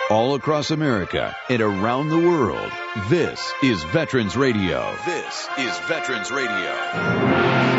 all across America and around the world. This is Veterans Radio. This is Veterans Radio.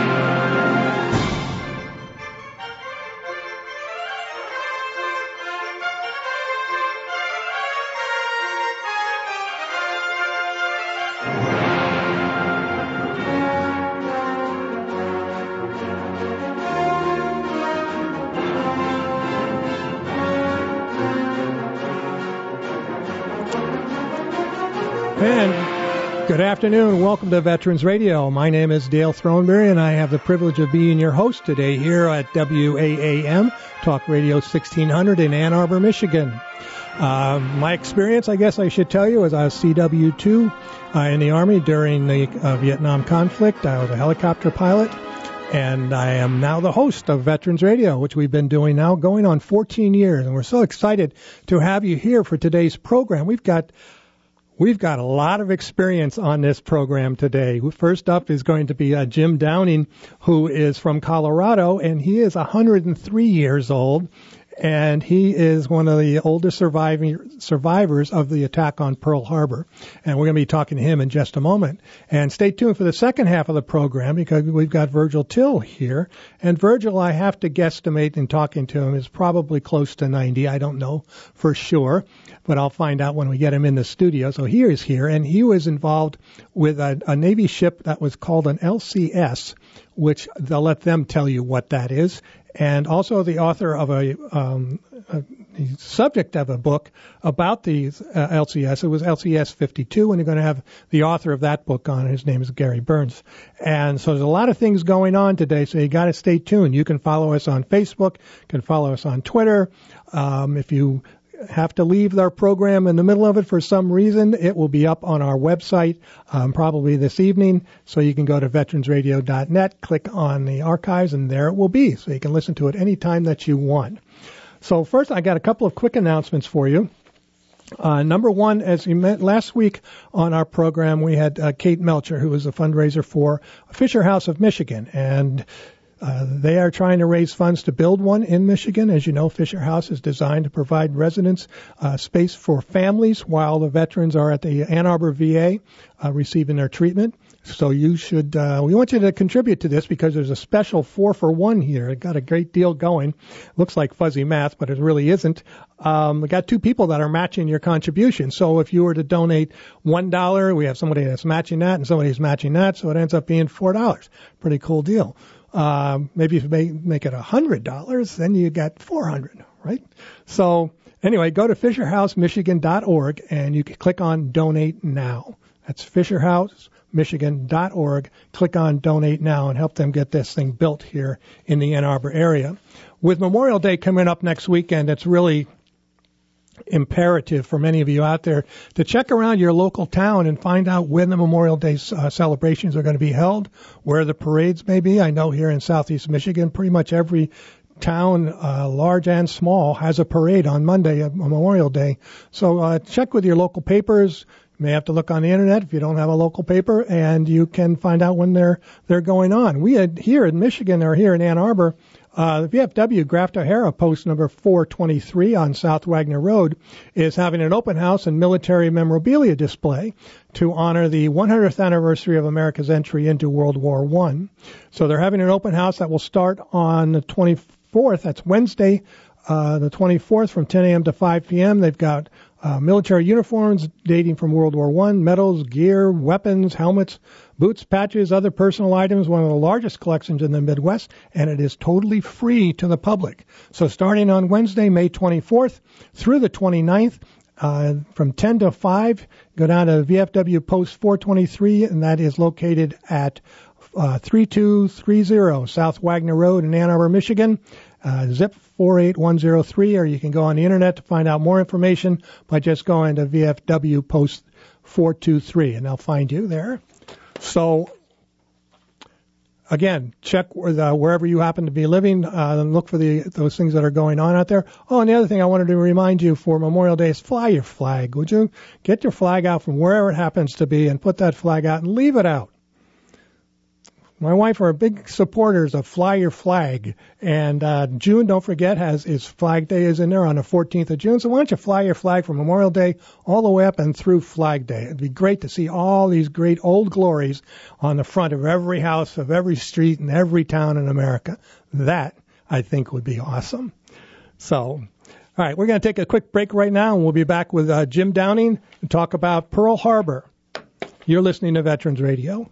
And good afternoon. Welcome to Veterans Radio. My name is Dale Throneberry, and I have the privilege of being your host today here at WAAM, Talk Radio 1600 in Ann Arbor, Michigan. My experience, I guess I should tell you, is I was CW2 in the Army during the Vietnam conflict. I was a helicopter pilot, and I am now the host of Veterans Radio, which we've been doing now going on 14 years. And we're so excited to have you here for today's program. We've got a lot of experience on this program today. First up is going to be Jim Downing, who is from Colorado, and he is 103 years old, and he is one of the oldest survivors of the attack on Pearl Harbor. And we're going to be talking to him in just a moment. And stay tuned for the second half of the program, because we've got Virgil Till here. And Virgil, I have to guesstimate in talking to him, is probably close to 90. I don't know for sure, but I'll find out when we get him in the studio. So he is here, and he was involved with a Navy ship that was called an LCS, which they'll let them tell you what that is, and also the author of the subject of a book about the LCS. It was LCS 52, and you're going to have the author of that book on. His name is Gary Burns. And so there's a lot of things going on today, so you got to stay tuned. You can follow us on Facebook, you can follow us on Twitter. If you have to leave our program in the middle of it for some reason, it will be up on our website probably this evening. So you can go to veteransradio.net, click on the archives, and there it will be. So you can listen to it anytime that you want. So first, I got a couple of quick announcements for you. Number one, as you met last week on our program, we had Kate Melcher, who was a fundraiser for Fisher House of Michigan. And they are trying to raise funds to build one in Michigan. As you know, Fisher House is designed to provide residence space for families while the veterans are at the Ann Arbor VA receiving their treatment. So you should, we want you to contribute to this, because there's a special 4-for-1 here. It got a great deal going. Looks like fuzzy math, but it really isn't. We got two people that are matching your contribution. So if you were to donate $1, we have somebody that's matching that and somebody who's matching that. So it ends up being $4. Pretty cool deal. Maybe if you make it $100, then you get $400, right? So anyway, go to fisherhousemichigan.org and you can click on Donate Now. That's fisherhousemichigan.org. Click on Donate Now and help them get this thing built here in the Ann Arbor area. With Memorial Day coming up next weekend, it's really imperative for many of you out there to check around your local town and find out when the Memorial Day celebrations are going to be held, where the parades may be. I know here in Southeast Michigan, pretty much every town, large and small, has a parade on Monday, Memorial Day. So check with your local papers. You may have to look on the internet if you don't have a local paper, and you can find out when they're going on. We had here in Michigan, or here in Ann Arbor, the VFW Graft O'Hara post number 423 on South Wagner Road is having an open house and military memorabilia display to honor the 100th anniversary of America's entry into World War I. So they're having an open house that will start on the 24th. That's Wednesday, the 24th, from 10 a.m. to 5 p.m. They've got military uniforms dating from World War I, medals, gear, weapons, helmets, boots, patches, other personal items, one of the largest collections in the Midwest, and it is totally free to the public. So starting on Wednesday, May 24th through the 29th, from 10 to 5, go down to VFW Post 423, and that is located at 3230 South Wagner Road in Ann Arbor, Michigan. Zip 48103, or you can go on the internet to find out more information by just going to VFW Post 423, and they'll find you there. So, again, check wherever you happen to be living and look for those things that are going on out there. Oh, and the other thing I wanted to remind you for Memorial Day is fly your flag, would you? Get your flag out from wherever it happens to be and put that flag out and leave it out. My wife are big supporters of Fly Your Flag, and June, don't forget, is Flag Day is in there on the 14th of June. So why don't you fly your flag from Memorial Day all the way up and through Flag Day? It'd be great to see all these great old glories on the front of every house, of every street, and every town in America. That, I think, would be awesome. So, all right, we're going to take a quick break right now, and we'll be back with Jim Downing to talk about Pearl Harbor. You're listening to Veterans Radio.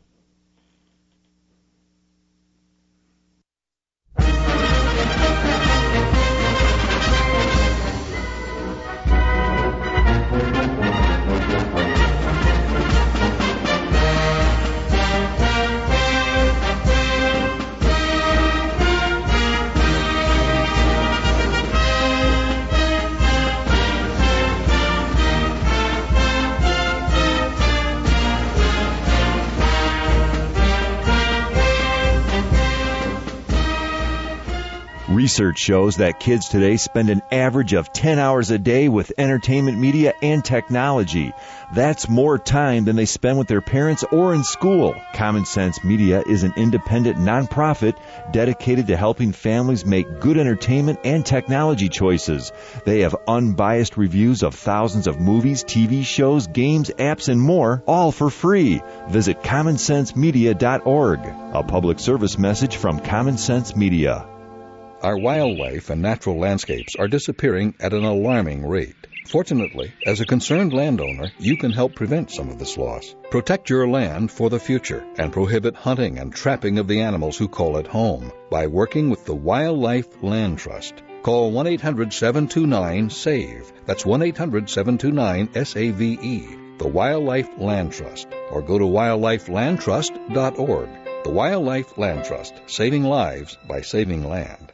Research shows that kids today spend an average of 10 hours a day with entertainment media and technology. That's more time than they spend with their parents or in school. Common Sense Media is an independent nonprofit dedicated to helping families make good entertainment and technology choices. They have unbiased reviews of thousands of movies, TV shows, games, apps, and more, all for free. Visit commonsensemedia.org. A public service message from Common Sense Media. Our wildlife and natural landscapes are disappearing at an alarming rate. Fortunately, as a concerned landowner, you can help prevent some of this loss. Protect your land for the future and prohibit hunting and trapping of the animals who call it home by working with the Wildlife Land Trust. Call 1-800-729-SAVE. That's 1-800-729-SAVE. The Wildlife Land Trust. Or go to wildlifelandtrust.org. The Wildlife Land Trust. Saving lives by saving land.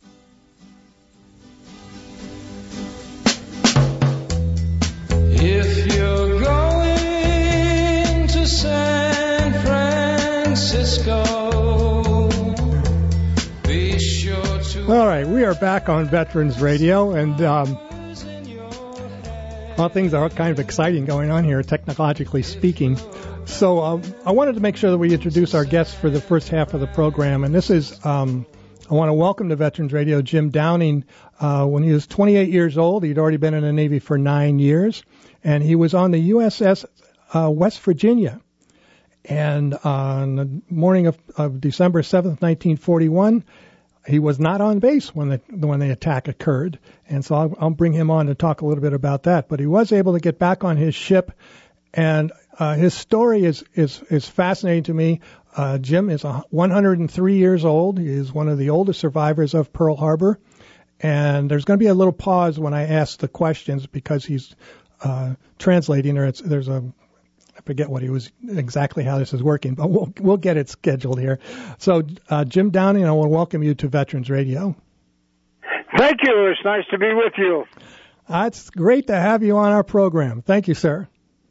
If you're going to San Francisco, be sure to... All right, we are back on Veterans Radio, and things are kind of exciting going on here, technologically speaking. So I wanted to make sure that we introduce our guests for the first half of the program, and this is... I want to welcome to Veterans Radio Jim Downing. When he was 28 years old, he'd already been in the Navy for 9 years, and he was on the USS West Virginia. And on the morning of December 7th, 1941, he was not on base when the attack occurred. And so I'll bring him on to talk a little bit about that. But he was able to get back on his ship, and his story is fascinating to me. Jim is 103 years old. He is one of the oldest survivors of Pearl Harbor. And there's going to be a little pause when I ask the questions because he's translating, or I forget what he was exactly how this is working, but we'll get it scheduled here. So, Jim Downing, I want to welcome you to Veterans Radio. Thank you. It's nice to be with you. It's great to have you on our program. Thank you, sir.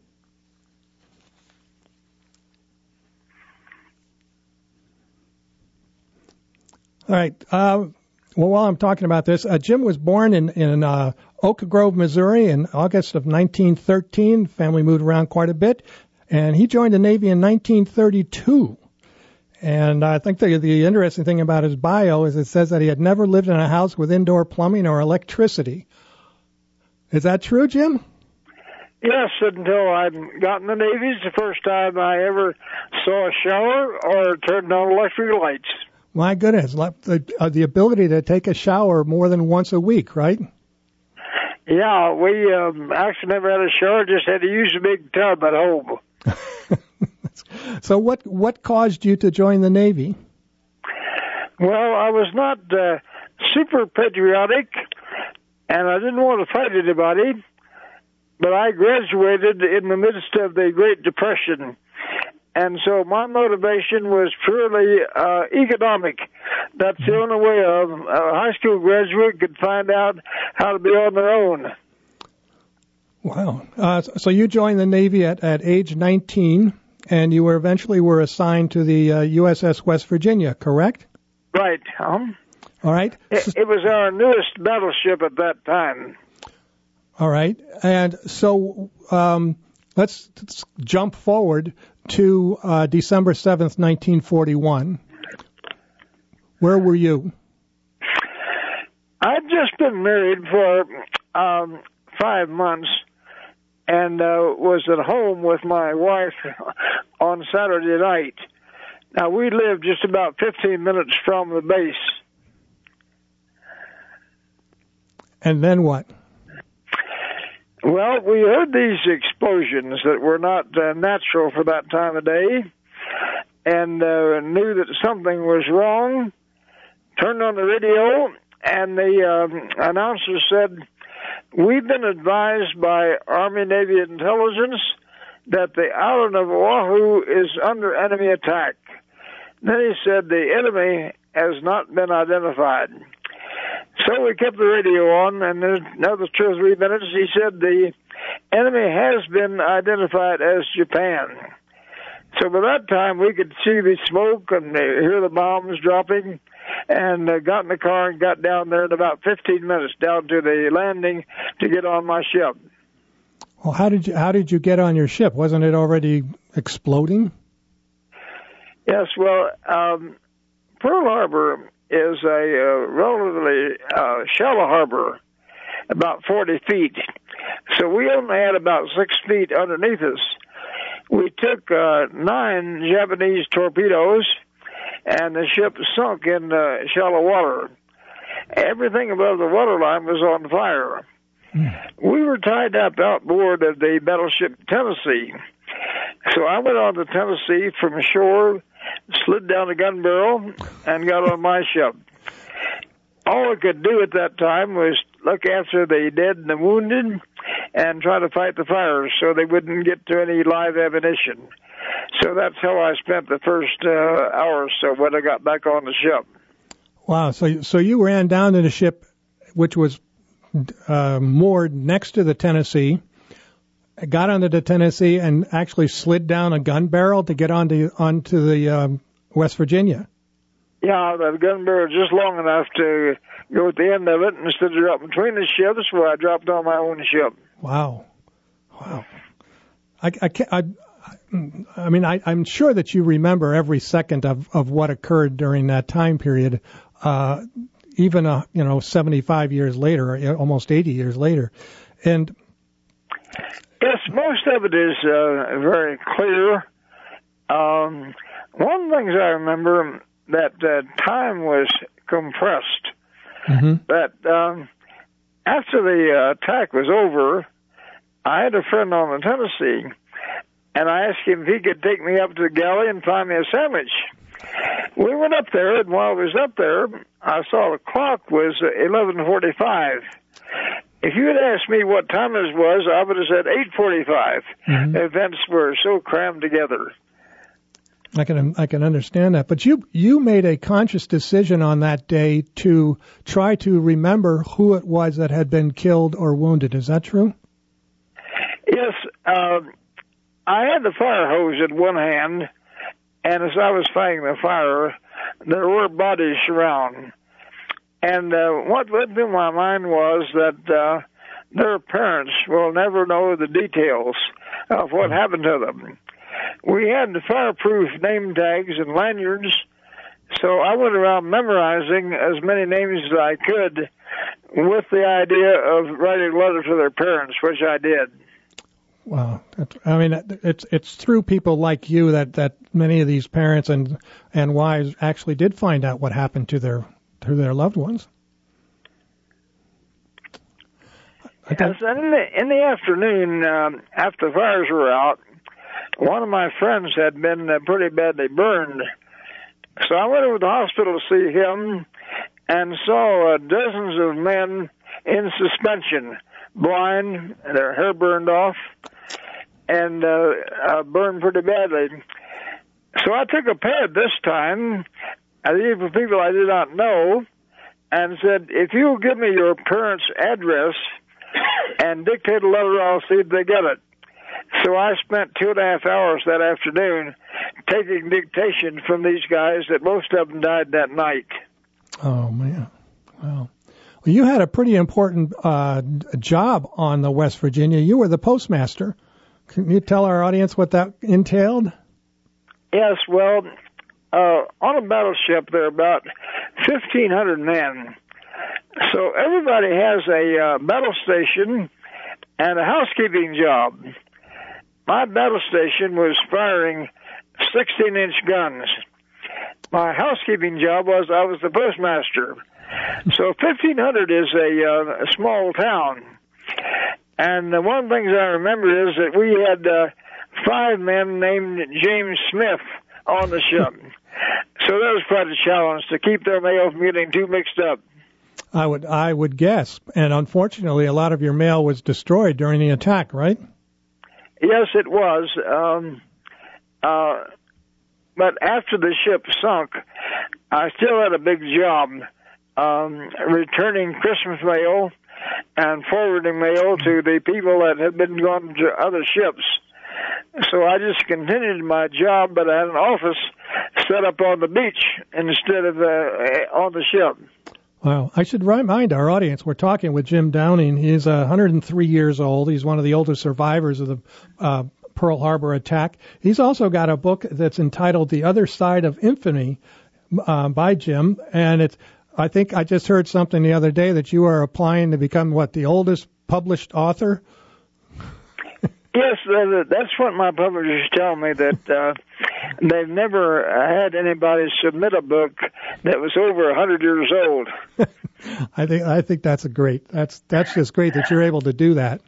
All right. Well, while I'm talking about this, Jim was born in Oak Grove, Missouri in August of 1913. Family moved around quite a bit, and he joined the Navy in 1932. And I think the interesting thing about his bio is it says that he had never lived in a house with indoor plumbing or electricity. Is that true, Jim? Yes, until I got in the Navy. It's the first time I ever saw a shower or turned on electric lights. My goodness, the ability to take a shower more than once a week, right? Yeah, we actually never had a shower, just had to use a big tub at home. So what caused you to join the Navy? Well, I was not super patriotic, and I didn't want to fight anybody, but I graduated in the midst of the Great Depression. And so my motivation was purely economic. That's the only way a high school graduate could find out how to be on their own. Wow. So you joined the Navy at age 19, and you eventually were assigned to the USS West Virginia, correct? Right. All right. It was our newest battleship at that time. All right. And so let's jump forward to December 7th, 1941. Where were you? I'd just been married for 5 months and was at home with my wife on Saturday night. Now, we lived just about 15 minutes from the base. And then what? Well, we heard these explosions that were not natural for that time of day, and knew that something was wrong. Turned on the radio, and the announcer said, "We've been advised by Army Navy intelligence that the island of Oahu is under enemy attack." Then he said, "The enemy has not been identified." So we kept the radio on, and in another 2 or 3 minutes, he said, "The enemy has been identified as Japan." So by that time, we could see the smoke and hear the bombs dropping, and got in the car and got down there in about 15 minutes down to the landing to get on my ship. Well, how did you get on your ship? Wasn't it already exploding? Yes, well, Pearl Harbor is a relatively shallow harbor, about 40 feet. So we only had about 6 feet underneath us. We took 9 Japanese torpedoes, and the ship sunk in shallow water. Everything above the waterline was on fire. We were tied up outboard of the battleship Tennessee. So I went on to Tennessee from shore, slid down the gun barrel, and got on my ship. All I could do at that time was look after the dead and the wounded and try to fight the fires so they wouldn't get to any live ammunition. So that's how I spent the first hour or so when I got back on the ship. Wow. So you ran down to the ship, which was moored next to the Tennessee, got onto the Tennessee, and actually slid down a gun barrel to get onto the West Virginia. Yeah, the gun barrel just long enough to go at the end of it instead of dropping between the ships, where I dropped on my own ship. Wow. I'm sure that you remember every second of what occurred during that time period, even 75 years later, almost 80 years later, and. Yes, most of it is very clear. One of the things I remember, that time was compressed. Mm-hmm. That after the attack was over, I had a friend on the Tennessee, and I asked him if he could take me up to the galley and find me a sandwich. We went up there, and while I was up there, I saw the clock was 11:45. If you had asked me what time it was, I would have said 8:45. Mm-hmm. The events were so crammed together. I can understand that. But you made a conscious decision on that day to try to remember who it was that had been killed or wounded. Is that true? Yes. I had the fire hose in one hand, and as I was fighting the fire, there were bodies around. And what went through my mind was that their parents will never know the details of what happened to them. We had the fireproof name tags and lanyards, so I went around memorizing as many names as I could with the idea of writing a letter to their parents, which I did. Wow. It's through people like you that many of these parents and wives actually did find out what happened to their loved ones. Yes, and in the afternoon, after the fires were out, one of my friends had been pretty badly burned. So I went over to the hospital to see him and saw dozens of men in suspension, blind, their hair burned off, and burned pretty badly. So I took a pad this time, and these were people I did not know, and said, if you'll give me your parents' address and dictate a letter, I'll see if they get it. So I spent 2.5 hours that afternoon taking dictation from these guys that most of them died that night. Oh, man. Wow. Well, you had a pretty important job on the West Virginia. You were the postmaster. Can you tell our audience what that entailed? Yes, well, on a battleship, there are about 1,500 men. So everybody has a battle station and a housekeeping job. My battle station was firing 16-inch guns. My housekeeping job was I was the postmaster. So 1,500 is a small town. And one of the things I remember is that we had 5 men named James Smith on the ship. So that was quite a challenge to keep their mail from getting too mixed up. I would guess. And unfortunately, a lot of your mail was destroyed during the attack, right? Yes, it was. But after the ship sunk, I still had a big job returning Christmas mail and forwarding mail to the people that had been gone to other ships. So I just continued my job, but I had an office set up on the beach instead of on the ship. Wow. I should remind our audience, we're talking with Jim Downing. He's 103 years old. He's one of the oldest survivors of the Pearl Harbor attack. He's also got a book that's entitled The Other Side of Infamy by Jim. And I think I just heard something the other day that you are applying to become, the oldest published author? Yes, that's what my publishers tell me, that they've never had anybody submit a book that was over 100 years old. I think that's that's just great that you're able to do that.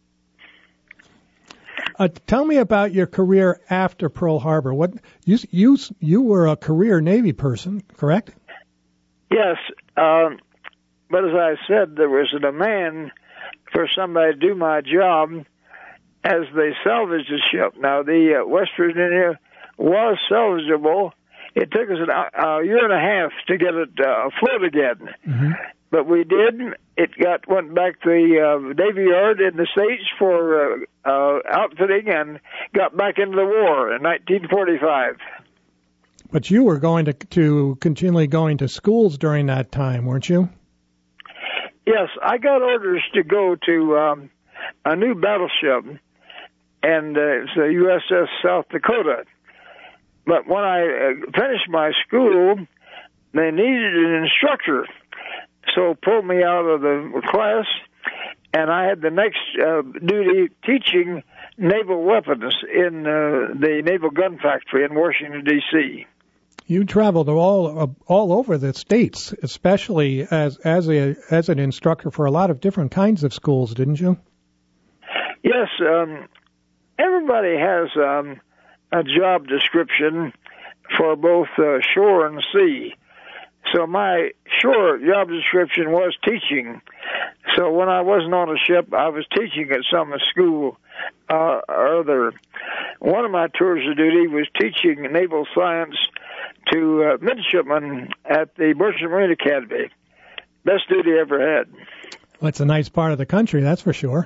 Tell me about your career after Pearl Harbor. What you were a career Navy person, correct? Yes, but as I said, there was a demand for somebody to do my job as they salvaged the ship. Now, the West Virginia was salvageable. It took us a year and a half to get it afloat again. Mm-hmm. But we did. It went back to the Navy Yard in the States for outfitting and got back into the war in 1945. But you were going to continually going to schools during that time, weren't you? Yes, I got orders to go to a new battleship, and it's the USS South Dakota. But when I finished my school, they needed an instructor, so pulled me out of the class, and I had the next duty teaching naval weapons in the Naval Gun Factory in Washington, D.C. You traveled all over the states, especially as an instructor for a lot of different kinds of schools, didn't you? Yes, everybody has a job description for both shore and sea. So my shore job description was teaching. So when I wasn't on a ship, I was teaching at some school or other. One of my tours of duty was teaching naval science to midshipmen at the Merchant Marine Academy. Best duty I ever had. Well, it's a nice part of the country, that's for sure.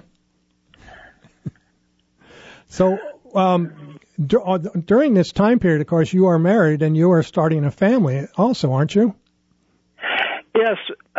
So during this time period, of course, you are married and you are starting a family also, aren't you? Yes.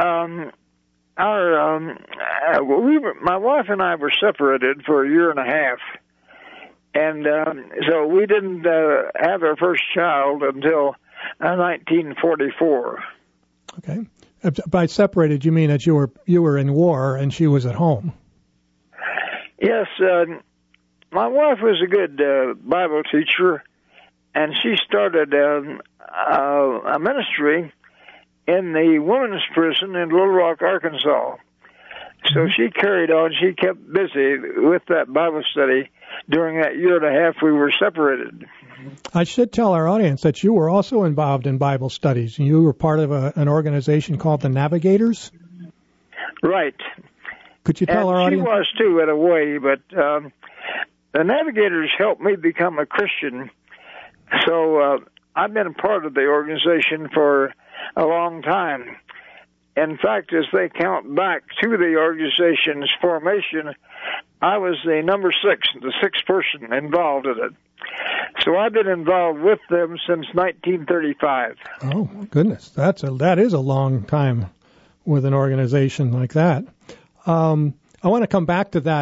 My wife and I were separated for a year and a half. And so we didn't have our first child until 1944. Okay. By separated, you mean that you were in war and she was at home? Yes. My wife was a good Bible teacher, and she started a ministry in the women's prison in Little Rock, Arkansas. So she carried on. She kept busy with that Bible study during that year and a half we were separated. I should tell our audience that you were also involved in Bible studies. You were part of an organization called the Navigators? Right. Could you tell our audience? She was, too, in a way, but the Navigators helped me become a Christian. So I've been a part of the organization for a long time. In fact, as they count back to the organization's formation, I was the number 6, the 6th person involved in it. So I've been involved with them since 1935. Oh, goodness. That is a long time with an organization like that. I want to come back to that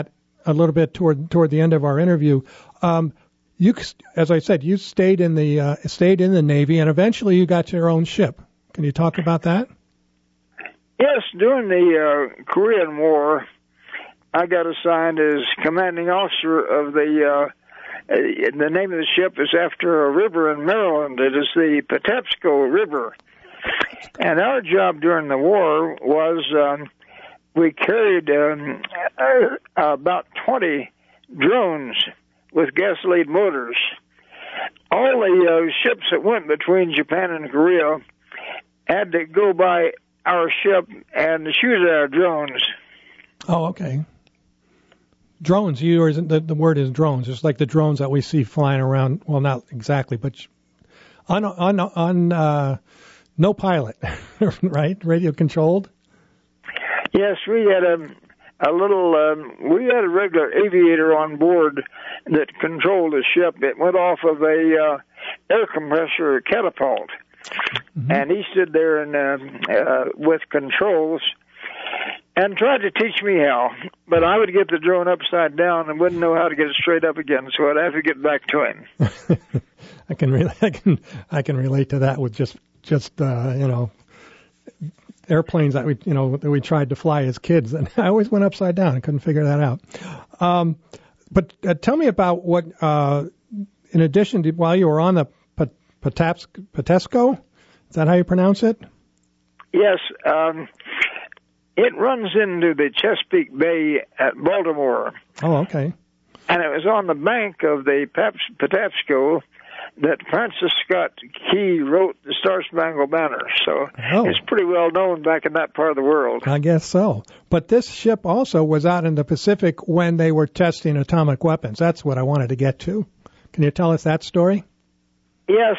a little bit toward the end of our interview. You, as I said, you stayed in the Navy, and eventually you got your own ship. Can you talk about that? Yes, during the Korean War, I got assigned as commanding officer of the name of the ship is after a river in Maryland. It is the Patapsco River. And our job during the war was we carried about 20 drones with gasoline motors. All the ships that went between Japan and Korea had to go by our ship and shoot at our drones. Oh, okay. Drones, the word is drones, just like the drones that we see flying around. Well, not exactly, but on no pilot, right? Radio controlled. Yes, we had we had a regular aviator on board that controlled the ship. It went off of a air compressor catapult, and he stood there and with controls and tried to teach me how, but I would get the drone upside down and wouldn't know how to get it straight up again, so I'd have to get back to him. I can relate to that with just airplanes that we tried to fly as kids, and I always went upside down. I couldn't figure that out. But tell me about what, in addition to while you were on the Patapsco, is that how you pronounce it? Yes. It runs into the Chesapeake Bay at Baltimore. Oh, okay. And it was on the bank of the Patapsco that Francis Scott Key wrote the Star Spangled Banner. So It's pretty well known back in that part of the world. I guess so. But this ship also was out in the Pacific when they were testing atomic weapons. That's what I wanted to get to. Can you tell us that story? Yes.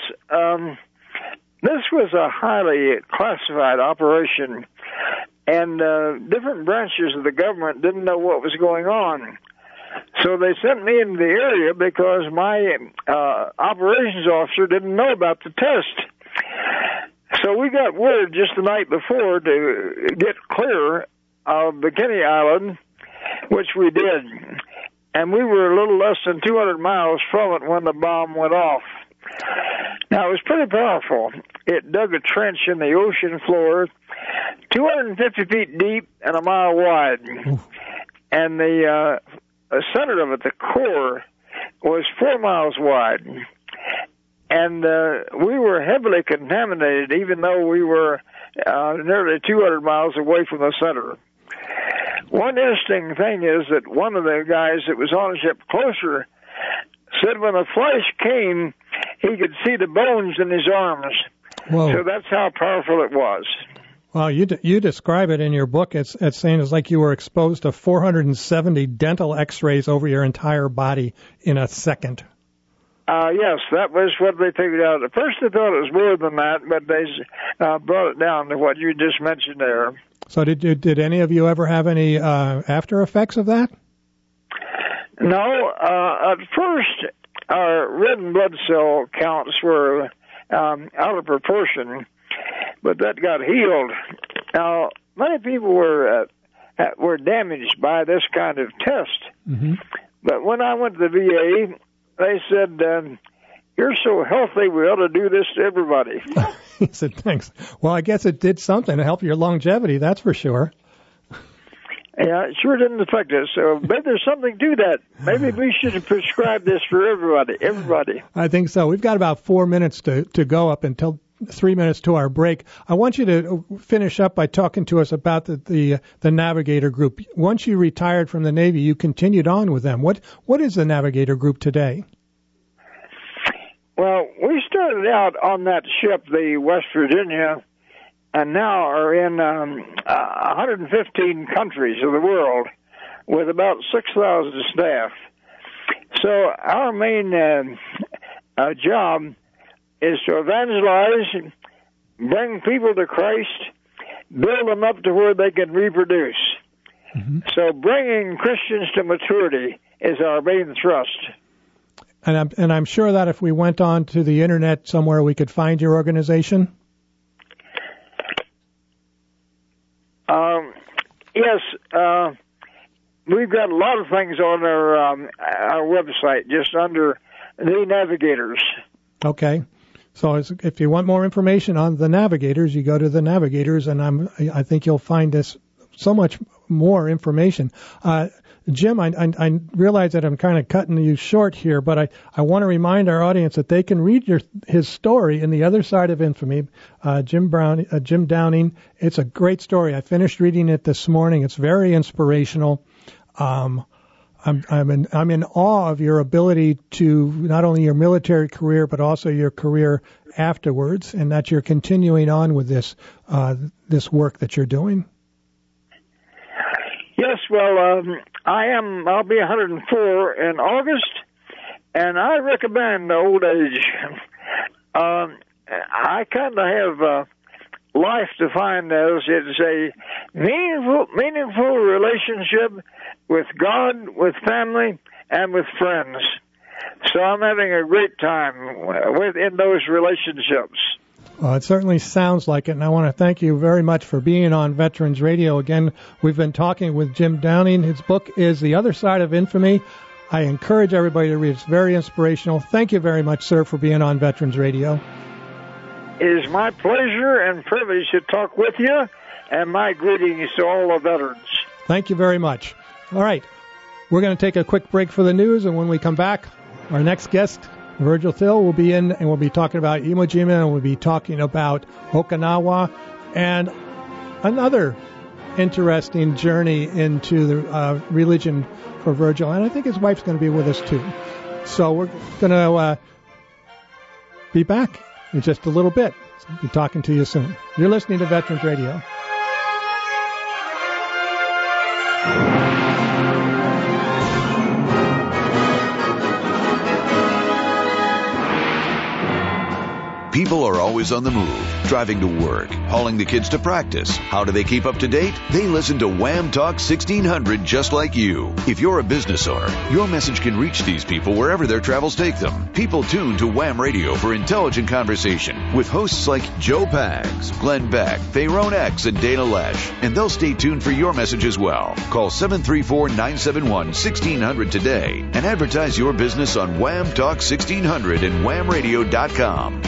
This was a highly classified operation, and different branches of the government didn't know what was going on. So they sent me into the area because my operations officer didn't know about the test. So we got word just the night before to get clear of Bikini Island, which we did. And we were a little less than 200 miles from it when the bomb went off. Now, it was pretty powerful. It dug a trench in the ocean floor, 250 feet deep and a mile wide. And the center of it, the core, was 4 miles wide. And we were heavily contaminated, even though we were nearly 200 miles away from the center. One interesting thing is that one of the guys that was on the ship closer said when the flash came, he could see the bones in his arms. Whoa. So that's how powerful it was. Well, you describe it in your book as saying it's like you were exposed to 470 dental x-rays over your entire body in a second. Yes, that was what they figured out. At first they thought it was more than that, but they brought it down to what you just mentioned there. So did any of you ever have any after effects of that? No. At first, our red blood cell counts were out of proportion, but that got healed. Now, many people were damaged by this kind of test. Mm-hmm. But when I went to the VA, they said, "You're so healthy, we ought to do this to everybody." He said, "Thanks." Well, I guess it did something to help your longevity, that's for sure. Yeah, it sure didn't affect us. So maybe there's something to that. Maybe we should prescribe this for everybody. I think so. We've got about 4 minutes to go up until 3 minutes to our break. I want you to finish up by talking to us about the Navigator Group. Once you retired from the Navy, you continued on with them. What is the Navigator Group today? Well, we started out on that ship, the West Virginia, and now are in 115 countries of the world with about 6,000 staff. So our main job is to evangelize, bring people to Christ, build them up to where they can reproduce. Mm-hmm. So bringing Christians to maturity is our main thrust. And I'm sure that if we went on to the internet somewhere, we could find your organization. Yes. we've got a lot of things on our website, just under the Navigators. Okay. So if you want more information on the Navigators, you go to the Navigators, and I think you'll find this so much more information. Jim, I realize that I'm kind of cutting you short here, but I want to remind our audience that they can read his story in The Other Side of Infamy, Jim Downing. It's a great story. I finished reading it this morning. It's very inspirational. I'm in awe of your ability to not only your military career but also your career afterwards, and that you're continuing on with this work that you're doing. Yes, well, I'll be 104 in August, and I recommend old age. I kind of have life defined as it's a meaningful relationship with God, with family, and with friends. So I'm having a great time in those relationships. Well, it certainly sounds like it, and I want to thank you very much for being on Veterans Radio. Again, we've been talking with Jim Downing. His book is The Other Side of Infamy. I encourage everybody to read it. It's very inspirational. Thank you very much, sir, for being on Veterans Radio. It is my pleasure and privilege to talk with you, and my greetings to all the veterans. Thank you very much. All right, we're going to take a quick break for the news, and when we come back, our next guest, Virgil Thill, will be in, and we'll be talking about Iwo Jima, and we'll be talking about Okinawa, and another interesting journey into the religion for Virgil, and I think his wife's going to be with us too. So we're going to be back in just a little bit. So I'll be talking to you soon. You're listening to Veterans Radio. People are always on the move, driving to work, hauling the kids to practice. How do they keep up to date? They listen to Wham Talk 1600 just like you. If you're a business owner, your message can reach these people wherever their travels take them. People tune to Wham Radio for intelligent conversation with hosts like Joe Pags, Glenn Beck, Fayrone X, and Dana Lesh. And they'll stay tuned for your message as well. Call 734-971-1600 today and advertise your business on Wham Talk 1600 and whamradio.com.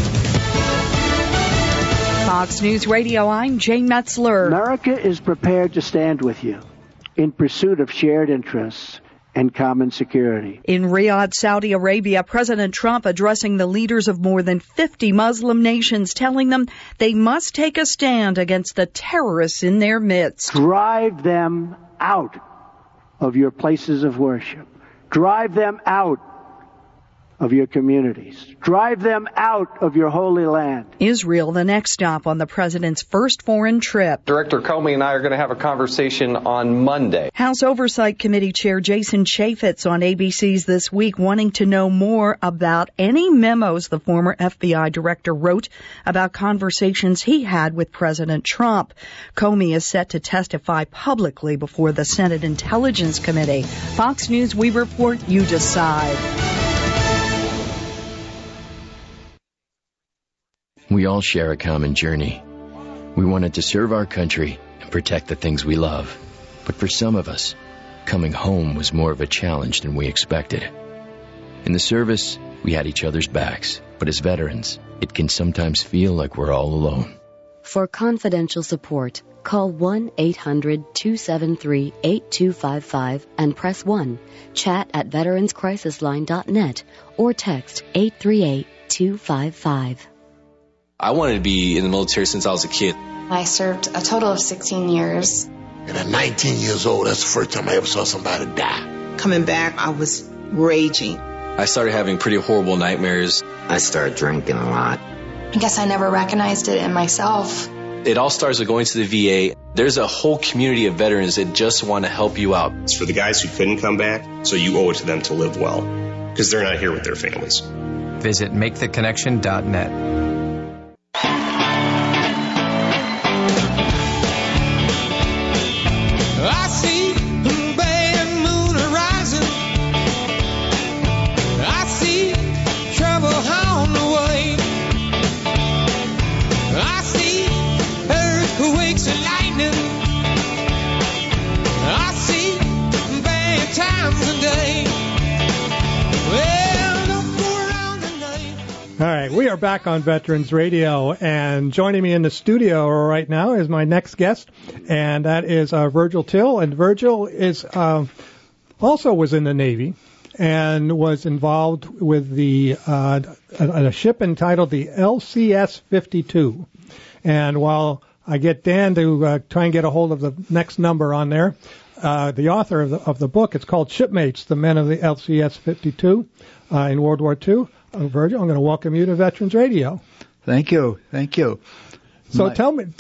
Fox News Radio, I'm Jane Metzler. America is prepared to stand with you in pursuit of shared interests and common security. In Riyadh, Saudi Arabia, President Trump addressing the leaders of more than 50 Muslim nations, telling them they must take a stand against the terrorists in their midst. Drive them out of your places of worship. Drive them out of your communities. Drive them out of your holy land. Israel, the next stop on the president's first foreign trip. Director Comey and I are going to have a conversation on Monday. House Oversight Committee Chair Jason Chaffetz on ABC's This Week, wanting to know more about any memos the former FBI director wrote about conversations he had with President Trump. Comey is set to testify publicly before the Senate Intelligence Committee. Fox News, we report, you decide. We all share a common journey. We wanted to serve our country and protect the things we love. But for some of us, coming home was more of a challenge than we expected. In the service, we had each other's backs. But as veterans, it can sometimes feel like we're all alone. For confidential support, call 1-800-273-8255 and press 1. Chat at veteranscrisisline.net or text 838-255. I wanted to be in the military since I was a kid. I served a total of 16 years. And at 19 years old, that's the first time I ever saw somebody die. Coming back, I was raging. I started having pretty horrible nightmares. I started drinking a lot. I guess I never recognized it in myself. It all starts with going to the VA. There's a whole community of veterans that just want to help you out. It's for the guys who couldn't come back, so you owe it to them to live well, because they're not here with their families. Visit maketheconnection.net. I see the bay and moon horizon. I see trouble on the way. I see earthquakes and lightning. I see are back on Veterans Radio, and joining me in the studio right now is my next guest, and that is Virgil Till. And Virgil is also was in the Navy and was involved with the a ship entitled the LCS-52. And while I get Dan to try and get a hold of the next number on there, the author of the book, it's called Shipmates, the Men of the LCS-52 in World War II. Virgil, I'm going to welcome you to Veterans Radio. Thank you. So tell me.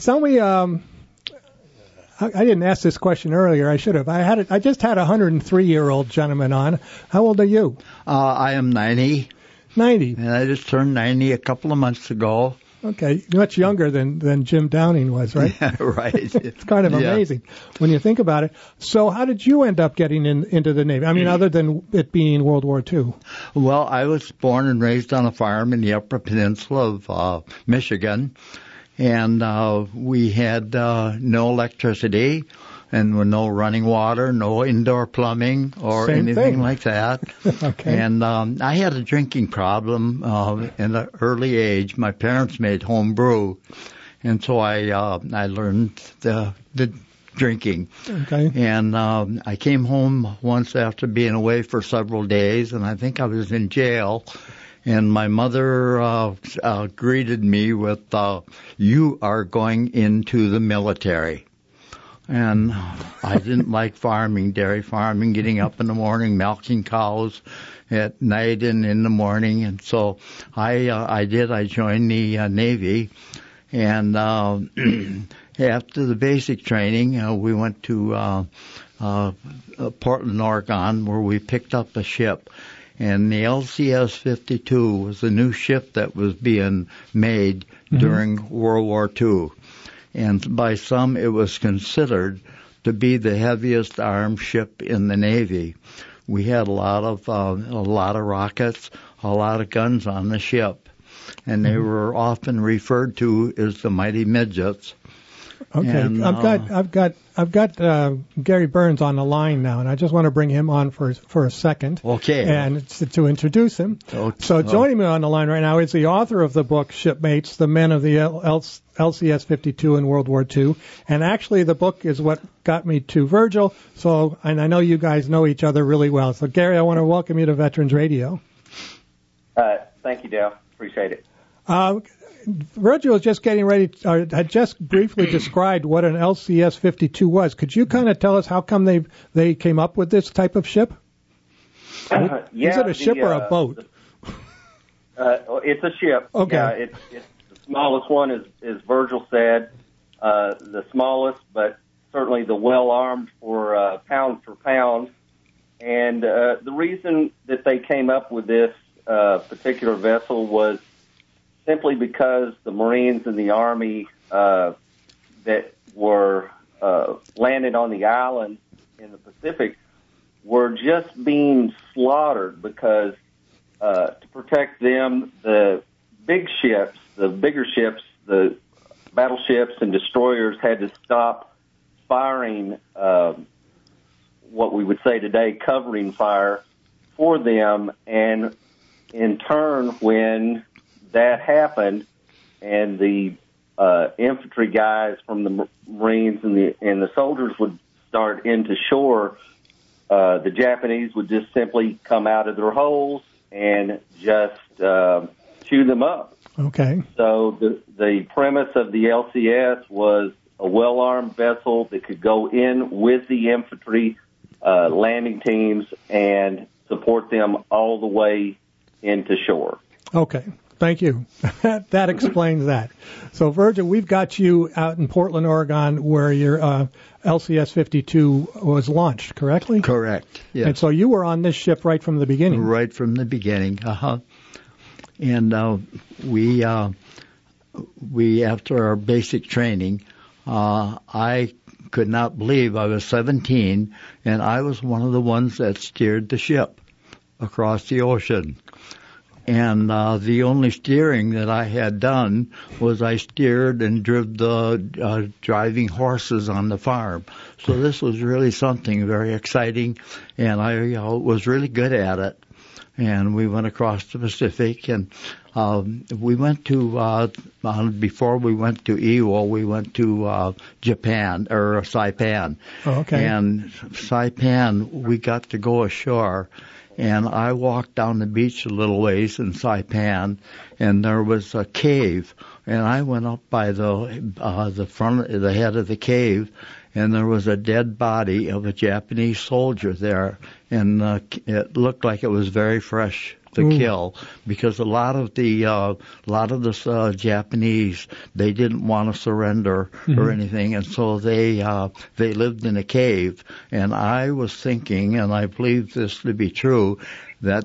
I didn't ask this question earlier. I should have. I just had a 103-year-old gentleman on. How old are you? I am 90. 90. And I just turned 90 a couple of months ago. Okay, much younger than Jim Downing was, right? Yeah, right. It's kind of amazing when you think about it. So how did you end up getting into the Navy? I mean, other than it being World War II. Well, I was born and raised on a farm in the Upper Peninsula of Michigan, and we had no electricity and with no running water, no indoor plumbing or anything like that. Okay. And I had a drinking problem in an early age. My parents made home brew, and so I learned the drinking. Okay. And I came home once after being away for several days, and I think I was in jail. And my mother greeted me with, "You are going into the military." And I didn't like farming, dairy farming, getting up in the morning, milking cows at night and in the morning. And so I joined the Navy. And after the basic training, we went to Portland, Oregon, where we picked up a ship. And the LCS-52 was a new ship that was being made during World War II. And by some, it was considered to be the heaviest armed ship in the Navy. We had a lot of rockets, a lot of guns on the ship, and they were often referred to as the Mighty Midgets. Okay, and, I've got Gary Burns on the line now, and I just want to bring him on for a second. Okay. And to introduce him. Okay. So joining me on the line right now is the author of the book Shipmates, the Men of the LCS-52 in World War II, and actually the book is what got me to Virgil. So, and I know you guys know each other really well. So Gary, I want to welcome you to Veterans Radio. Thank you, Dale. Appreciate it. Virgil was just getting ready, had just briefly described what an LCS-52 was. Could you kind of tell us how come they came up with this type of ship? Is it a ship or a boat? It's a ship. Okay. Yeah, it's the smallest one, as Virgil said, the smallest, but certainly the well-armed for pound. And the reason that they came up with this particular vessel was simply because the Marines and the Army that were landed on the island in the Pacific were just being slaughtered because to protect them, the bigger ships, the battleships and destroyers had to stop firing what we would say today covering fire for them. And in turn, when that happened, and the infantry guys from the Marines and the soldiers would start into shore, the Japanese would just simply come out of their holes and just chew them up. Okay. So the premise of the LCS was a well-armed vessel that could go in with the infantry landing teams and support them all the way into shore. Okay. Thank you. That explains that. So, Virgil, we've got you out in Portland, Oregon, where your LCS-52 was launched, correctly? Correct, yes. And so you were on this ship right from the beginning? Right from the beginning, And we after our basic training, I could not believe I was 17, and I was one of the ones that steered the ship across the ocean. And the only steering that I had done was I steered and drove the driving horses on the farm. So this was really something very exciting, and I was really good at it. and we went across the Pacific, and we went to before we went to Iwo, we went to Japan or Saipan. Oh, okay. And Saipan, we got to go ashore, and I walked down the beach a little ways in Saipan, and there was a cave, and I went up by the front, the head of the cave, and there was a dead body of a Japanese soldier there, and it looked like it was very fresh to kill, because a lot of the Japanese, they didn't want to surrender or anything, and so they lived in a cave. And I was thinking, and I believe this to be true, that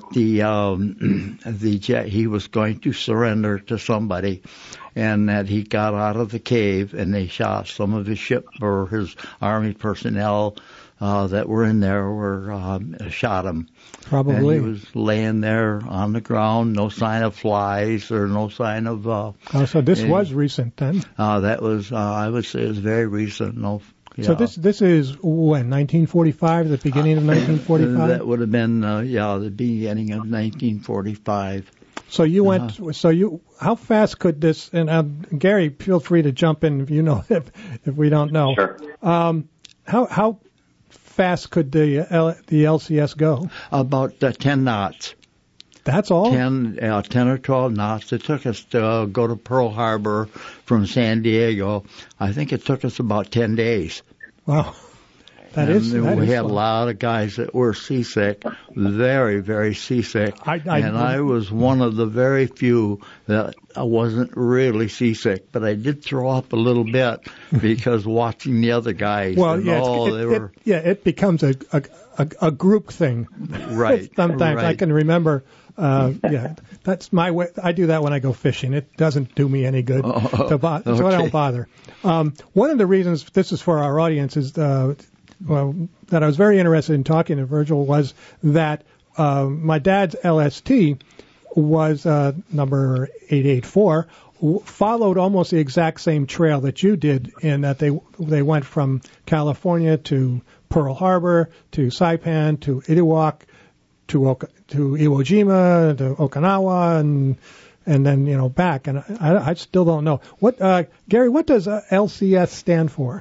he was going to surrender to somebody, and that he got out of the cave and they shot some of his ship or his army personnel that were in there shot him. Probably. And he was laying there on the ground, no sign of flies or no sign of. So this was recent then. That was, I would say, it was very recent. No. Yeah. So this is when 1945, the beginning of 1945. That would have been the beginning of 1945. So you went. How fast could this? And Gary, feel free to jump in if you know if we don't know. Sure. How fast could the LCS go? About 10 knots. That's all? 10 or 12 knots. It took us to go to Pearl Harbor from San Diego. I think it took us about 10 days. Wow. We had a lot of guys that were seasick, very, very seasick. I was one of the very few that wasn't really seasick, but I did throw up a little bit because watching the other guys. Well, it becomes a group thing. Right. Sometimes right. I can remember. That's my way. I do that when I go fishing. It doesn't do me any good, so I don't bother. One of the reasons this is for our audience is that I was very interested in talking to Virgil was that my dad's LST was number 884, followed almost the exact same trail that you did, in that they went from California to Pearl Harbor to Saipan to Itiwok to Iwo Jima to Okinawa and then back. And I still don't know what Gary. What does LCS stand for?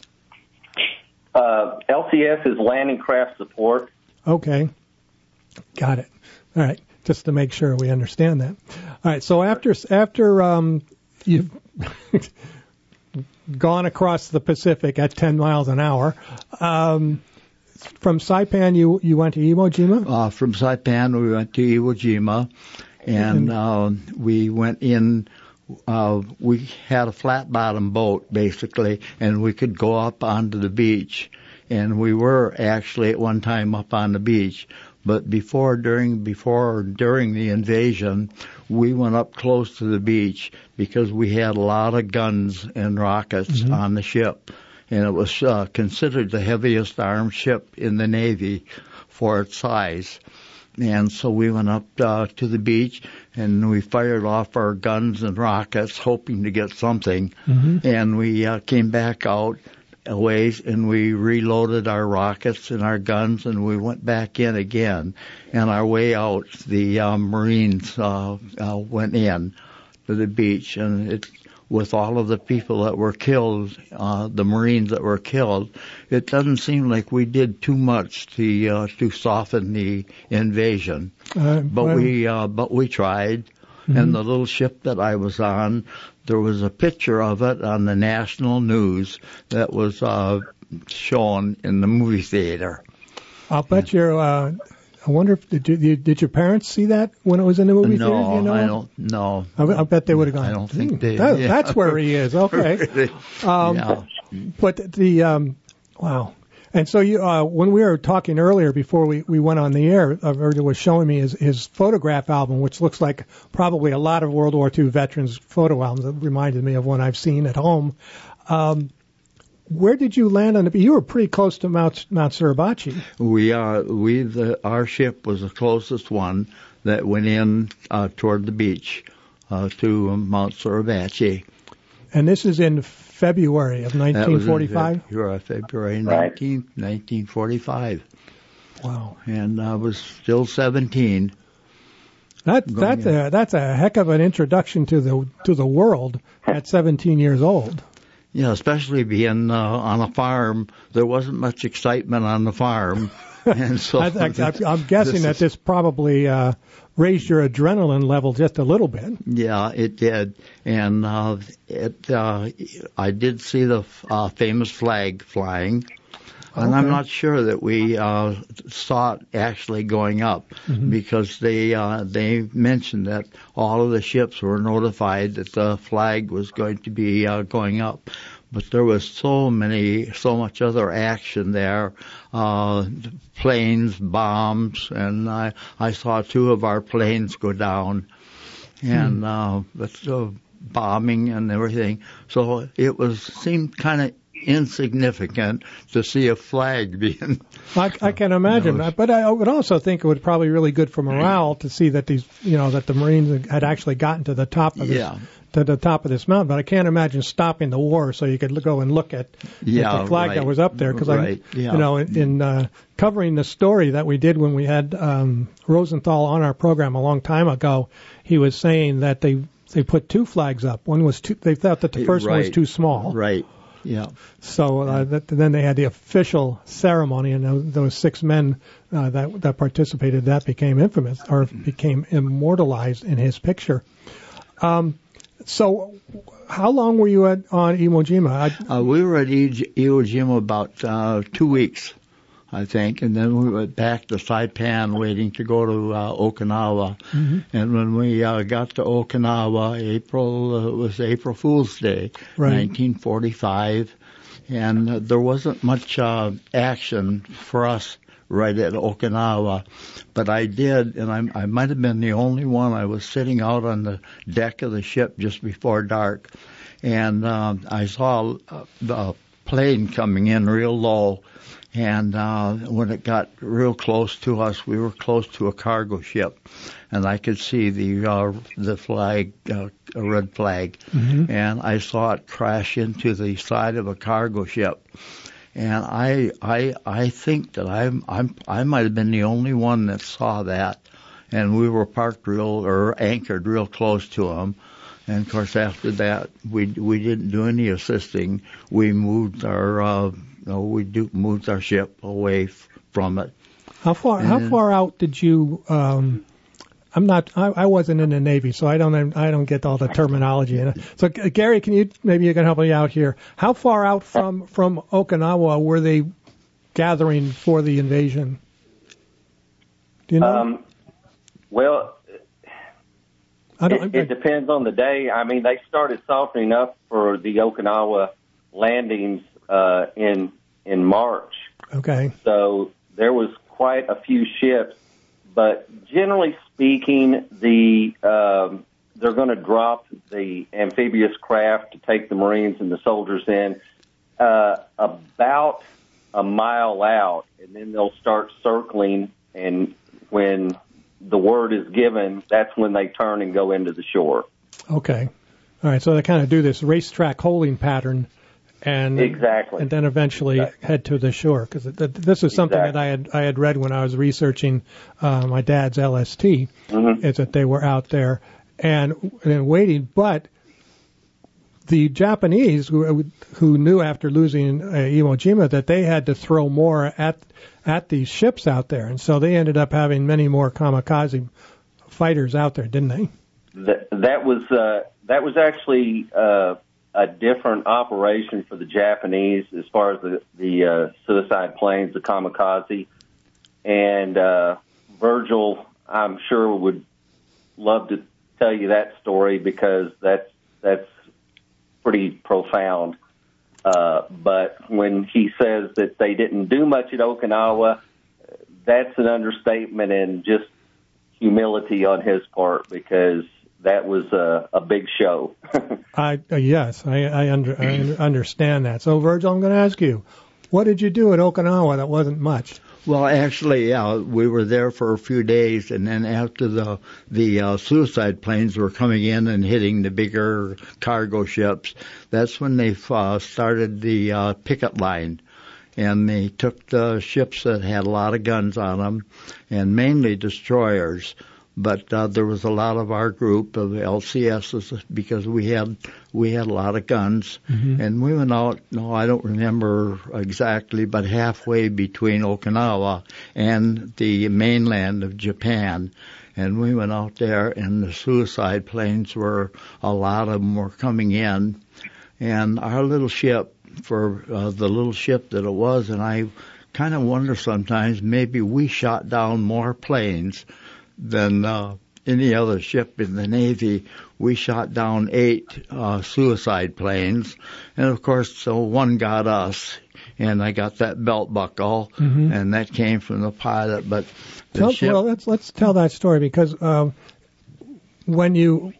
LCS is Landing Craft Support. Okay. Got it. All right. Just to make sure we understand that. All right. So after you've gone across the Pacific at 10 miles an hour, from Saipan you went to Iwo Jima? From Saipan we went to Iwo Jima, and we went in. We had a flat bottom boat basically, and we could go up onto the beach. And we were actually at one time up on the beach, but during the invasion, we went up close to the beach because we had a lot of guns and rockets on the ship, and it was considered the heaviest armed ship in the Navy for its size. And so we went up to the beach, and we fired off our guns and rockets, hoping to get something. And we came back out a ways, and we reloaded our rockets and our guns, and we went back in again. And our way out, the Marines went in to the beach, and with all of the people that were killed, the Marines that were killed, it doesn't seem like we did too much to soften the invasion. But we tried. And the little ship that I was on, there was a picture of it on the national news that was shown in the movie theater. I'll bet you're. I wonder if did your parents see that when it was in the movie theater? I don't know. I bet they would have gone. I don't think they. That's where he is. Okay. But the wow. And so you, when we were talking earlier before we went on the air, Virgil was showing me his photograph album, which looks like probably a lot of World War II veterans' photo albums. It reminded me of one I've seen at home. Where did you land on the beach? You were pretty close to Mount Suribachi. Our ship was the closest one that went in toward the beach to Mount Suribachi. And this is in February of 1945? February 19th, 1945. Wow. And I was still 17. That's a heck of an introduction to the world at 17 years old. Yeah, especially being on a farm. There wasn't much excitement on the farm. And so I'm guessing that this probably raised your adrenaline level just a little bit. Yeah, it did. And I did see the famous flag flying. And I'm not sure that we saw it actually going up because they mentioned that all of the ships were notified that the flag was going to be going up. But there was so much other action there, planes, bombs, and I saw 2 of our planes go down, and bombing and everything. So it seemed kind of insignificant to see a flag being. I can imagine that, but I would also think it would probably really good for morale to see that that the Marines had actually gotten to the top of this mountain. But I can't imagine stopping the war so you could go and look at the flag that was up there. Because in covering the story that we did when we had Rosenthal on our program a long time ago, he was saying that they put 2 flags up. One was they thought that the first one was too small. Right. Yeah. So then they had the official ceremony, and those 6 men that participated, that became infamous or became immortalized in his picture. So how long were you on Iwo Jima? We were at Iwo Jima about 2 weeks, I think, and then we went back to Saipan waiting to go to Okinawa. Mm-hmm. And when we got to Okinawa, it was April Fool's Day, 1945, and there wasn't much action for us right at Okinawa, but I did, and I might have been the only one. I was sitting out on the deck of the ship just before dark, and I saw the plane coming in real low. And when it got real close to us, we were close to a cargo ship, and I could see the flag, a red flag, and I saw it crash into the side of a cargo ship. And I think that I might have been the only one that saw that, and we were anchored real close to them. And of course, after that, we didn't do any assisting. We moved our moved our ship away from it. How far out did you? I wasn't in the Navy, so I don't get all the terminology. So Gary, maybe you can help me out here. How far out from Okinawa were they gathering for the invasion? Do you know? Well, it depends on the day. I mean, they started softening up for the Okinawa landings in March. Okay. So there was quite a few ships, but generally speaking, they're going to drop the amphibious craft to take the Marines and the soldiers in about a mile out, and then they'll start circling, and when the word is given, that's when they turn and go into the shore. Okay. All right, so they kind of do this racetrack holding pattern, and exactly, and then eventually head to the shore. Because this is something that I had read when I was researching my dad's LST. Is that they were out there and waiting, but the Japanese who knew after losing Iwo Jima that they had to throw more at these ships out there, and so they ended up having many more kamikaze fighters out there, didn't they? That was actually a different operation for the Japanese as far as the suicide planes, the kamikaze. And Virgil, I'm sure, would love to tell you that story because that's pretty profound. But when he says that they didn't do much at Okinawa, that's an understatement and just humility on his part because that was a big show. Yes, I understand that. So, Virgil, I'm going to ask you, what did you do at Okinawa that wasn't much? Well, actually, yeah, we were there for a few days, and then after the suicide planes were coming in and hitting the bigger cargo ships, that's when they started the picket line. And they took the ships that had a lot of guns on them, and mainly destroyers. But there was a lot of our group of LCSs because we had a lot of guns, and we went out. No, I don't remember exactly, but halfway between Okinawa and the mainland of Japan, and we went out there, and the suicide planes were a lot of them were coming in, and our little ship, for the little ship that it was, and I kind of wonder sometimes maybe we shot down more planes than any other ship in the Navy. We shot down 8 suicide planes, and of course, so one got us, and I got that belt buckle, and that came from the pilot. But the ship. Well, let's tell that story, because when you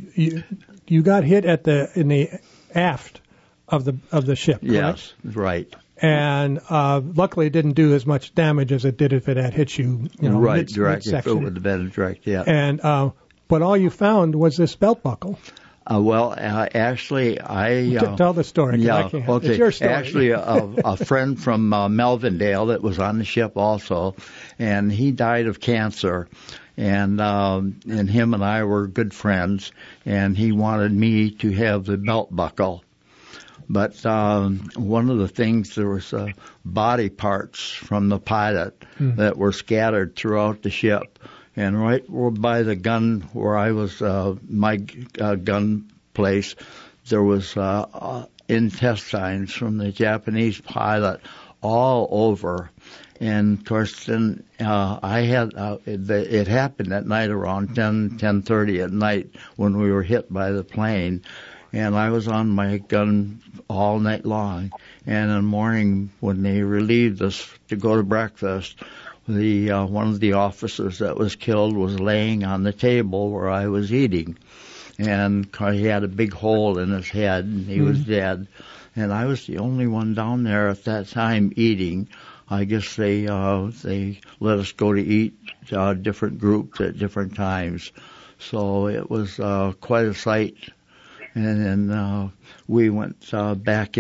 got hit in the aft of the ship. Correct? Yes, right. And luckily, it didn't do as much damage as it did if it had hit you. Right, direct. If it would have been direct, yeah. And but all you found was this belt buckle. Actually, tell the story. Yeah, okay. It's your story. Actually, a friend from Melvindale that was on the ship also, and he died of cancer. And him and I were good friends, and he wanted me to have the belt buckle. But one of the things, there was body parts from the pilot that were scattered throughout the ship. And right by the gun where I was, my gun place, there was intestines from the Japanese pilot all over. And of course, then I had it happened at night around 10:30 at night when we were hit by the plane. And I was on my gun all night long. And in the morning, when they relieved us to go to breakfast, one of the officers that was killed was laying on the table where I was eating. And he had a big hole in his head, and he was dead. And I was the only one down there at that time eating. I guess they let us go to eat different groups at different times. So it was quite a sight. And then we went headed back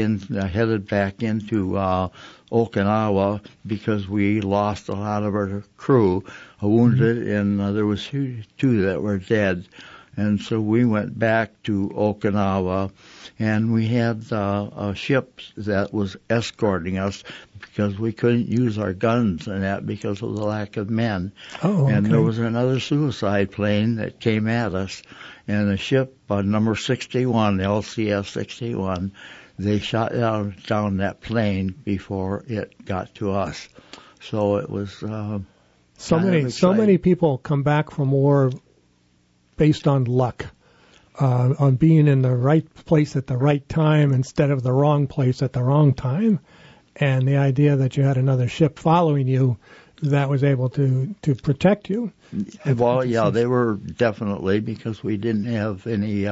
into Okinawa because we lost a lot of our crew, wounded, and there was 2 that were dead. And so we went back to Okinawa, and we had a ship that was escorting us because we couldn't use our guns and that because of the lack of men. Oh, okay. And there was another suicide plane that came at us, and the ship, number 61, LCS 61, they shot down that plane before it got to us. So it was so many people come back from war based on luck, on being in the right place at the right time instead of the wrong place at the wrong time, and the idea that you had another ship following you that was able to protect you. Well, yeah, they were definitely, because we didn't have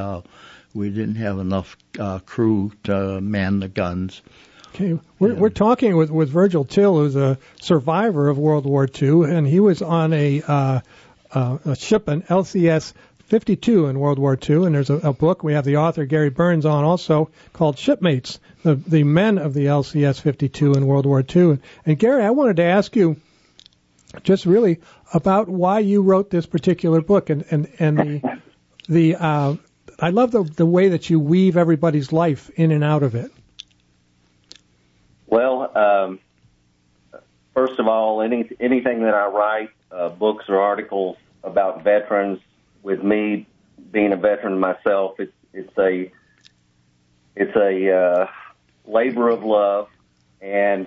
enough crew to man the guns. Okay, we're talking with Virgil Till, who's a survivor of World War II, and he was on a ship, an LCS 52 in World War II, and there's a book. We have the author Gary Burns on also called Shipmates, the men of the LCS 52 in World War II. And Gary, I wanted to ask you just really about why you wrote this particular book, and the I love the way that you weave everybody's life in and out of it. Well, first of all, anything that I write, books or articles about veterans, with me being a veteran myself, it's a labor of love, and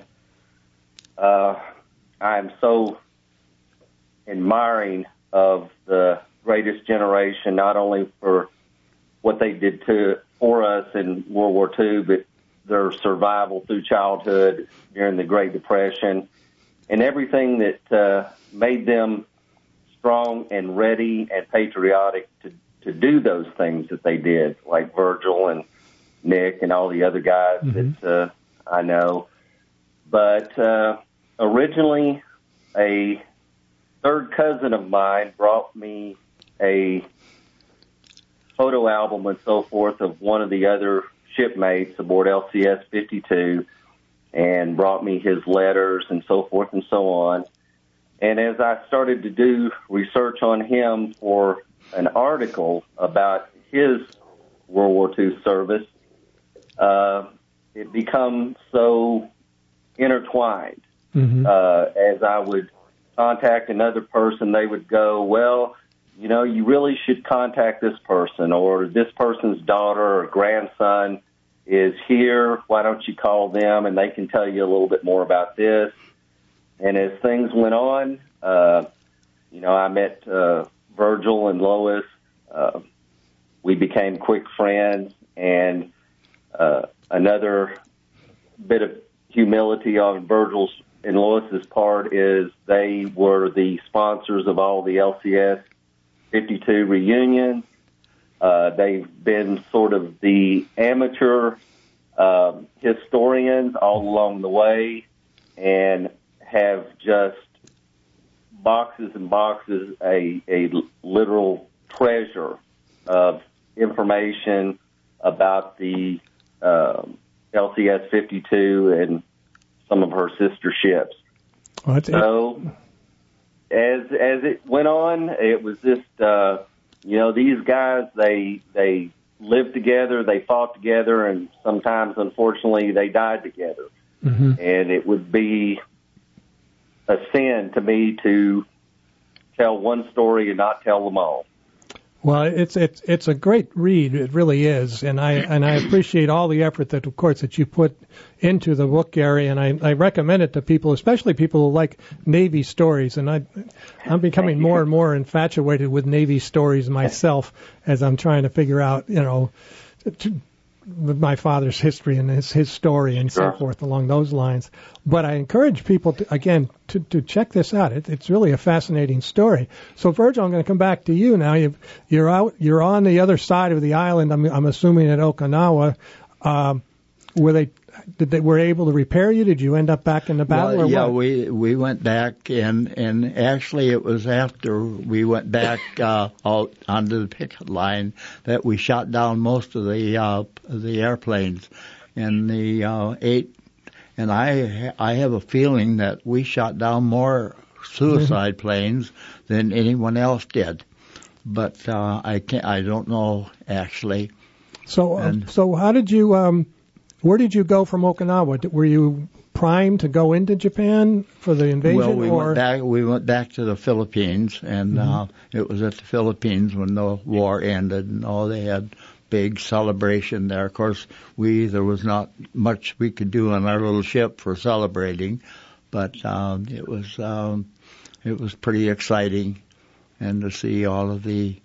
I'm so admiring of the greatest generation, not only for what they did for us in World War II, but their survival through childhood during the Great Depression, and everything that made them strong and ready and patriotic to do those things that they did, like Virgil and Nick and all the other guys that I know. But originally, a third cousin of mine brought me a photo album and so forth of one of the other shipmates aboard LCS 52, and brought me his letters and so forth and so on. And as I started to do research on him for an article about his World War II service, it becomes so intertwined. As I would contact another person, they would go, well, you know, you really should contact this person, or this person's daughter or grandson is here. Why don't you call them and they can tell you a little bit more about this? And as things went on, you know, I met Virgil and Lois. We became quick friends, and another bit of humility on Virgil's and Lois's part is they were the sponsors of all the LCS 52 reunions. They've been sort of the amateur historians all along the way, and have just boxes and boxes, a literal treasure of information about the LCS 52 and some of her sister ships. So as it went on, it was just, you know, these guys, they lived together, they fought together, and sometimes, unfortunately, they died together. And it would be a sin to me to tell one story and not tell them all. Well, it's a great read. It really is, and I appreciate all the effort that, of course, that you put into the book, Gary. And I recommend it to people, especially people who like Navy stories. And I'm becoming more and more infatuated with Navy stories myself as I'm trying to figure out, you know, my father's history and his story and so forth along those lines. But I encourage people to check this out. It's really a fascinating story. So Virgil, I'm going to come back to you now. You're on the other side of the island. I'm assuming at Okinawa. Were able to repair you? Did you end up back in the battle? Well, or yeah, what? we went back, and actually it was after we went back out onto the picket line that we shot down most of the airplanes, and the 8. And I have a feeling that we shot down more suicide planes than anyone else did, but I don't know actually. So how did you? Where did you go from Okinawa? Were you primed to go into Japan for the invasion? Well, we went back to the Philippines, and it was at the Philippines when the war ended, and they had big celebration there. Of course, there was not much we could do on our little ship for celebrating, but it was pretty exciting, and to see all of the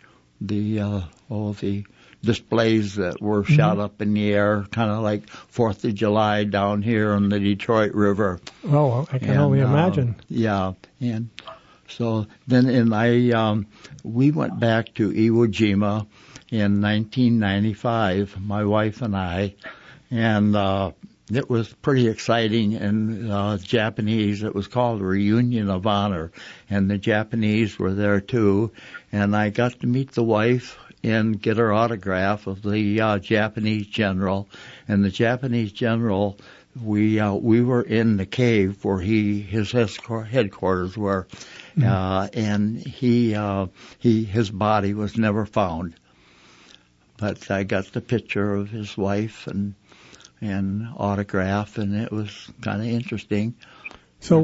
displays that were shot up in the air, kind of like 4th of July down here on the Detroit River. Oh, I can only imagine. Yeah, and so then we went back to Iwo Jima in 1995, my wife and I, and it was pretty exciting. And Japanese, it was called a Reunion of Honor, and the Japanese were there too, and I got to meet the wife and get her autograph of the Japanese general. And the Japanese general, we were in the cave where his headquarters were, and his body was never found. But I got the picture of his wife and autograph, and it was kind of interesting. So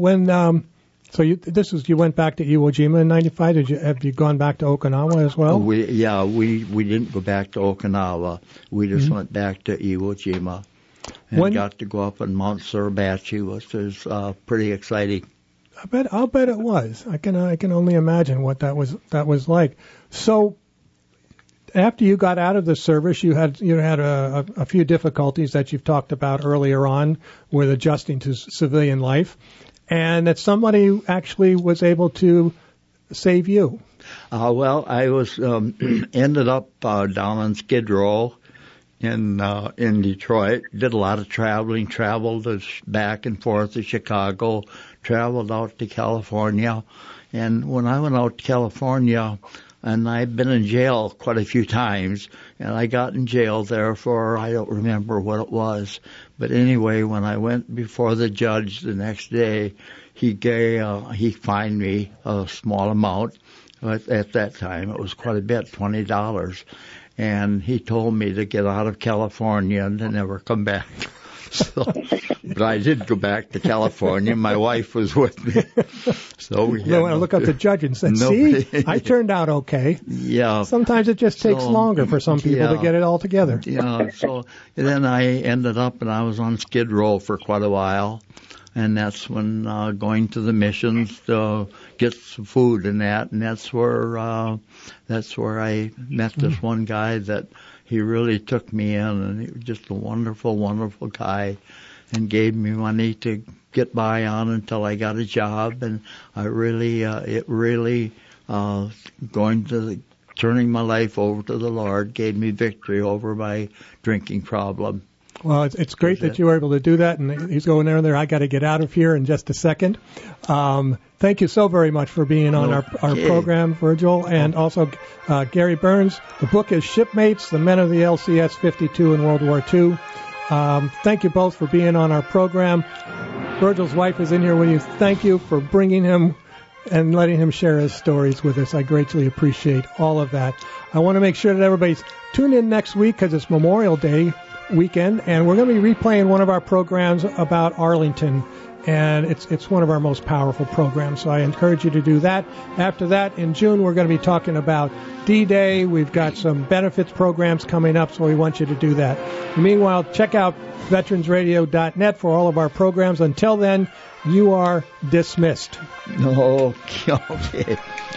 you went back to Iwo Jima in '95. Have you gone back to Okinawa as well? We didn't go back to Okinawa. We just went back to Iwo Jima and got to go up on Mount Suribachi, which was pretty exciting. I'll bet it was. I can only imagine what that was like. So after you got out of the service, you had a few difficulties that you've talked about earlier on with adjusting to civilian life. And that somebody actually was able to save you. Well, I was ended up down on Skid Row in Detroit. Did a lot of traveling. Traveled back and forth to Chicago. Traveled out to California. And when I went out to California, And I've been in jail quite a few times, and I got in jail there for, I don't remember what it was. But anyway, when I went before the judge the next day, he fined me a small amount. At that time, it was quite a bit, $20. And he told me to get out of California and to never come back. So, but I did go back to California. My wife was with me. So we I look up the judge and said, see, I turned out okay. Yeah. Sometimes it just takes longer for some people to get it all together. Yeah. So then I ended up, and I was on Skid Row for quite a while. And that's when going to the missions to get some food and that's where I met this one guy that he really took me in, and he was just a wonderful, wonderful guy, and gave me money to get by on until I got a job. And I really, turning my life over to the Lord gave me victory over my drinking problem. Well, it's great that you were able to do that, and he's going there. I got to get out of here in just a second. Thank you so very much for being on our program, Virgil, and also Gary Burns. The book is Shipmates, the Men of the LCS 52 in World War II. Thank you both for being on our program. Virgil's wife is in here with you. Thank you for bringing him and letting him share his stories with us. I greatly appreciate all of that. I want to make sure that everybody's tuned in next week because it's Memorial Day weekend, and we're going to be replaying one of our programs about Arlington, and it's one of our most powerful programs, so I encourage you to do that. After that, in June, we're going to be talking about D-Day. We've got some benefits programs coming up, so we want you to do that. Meanwhile, check out veteransradio.net for all of our programs. Until then, you are dismissed. Okay.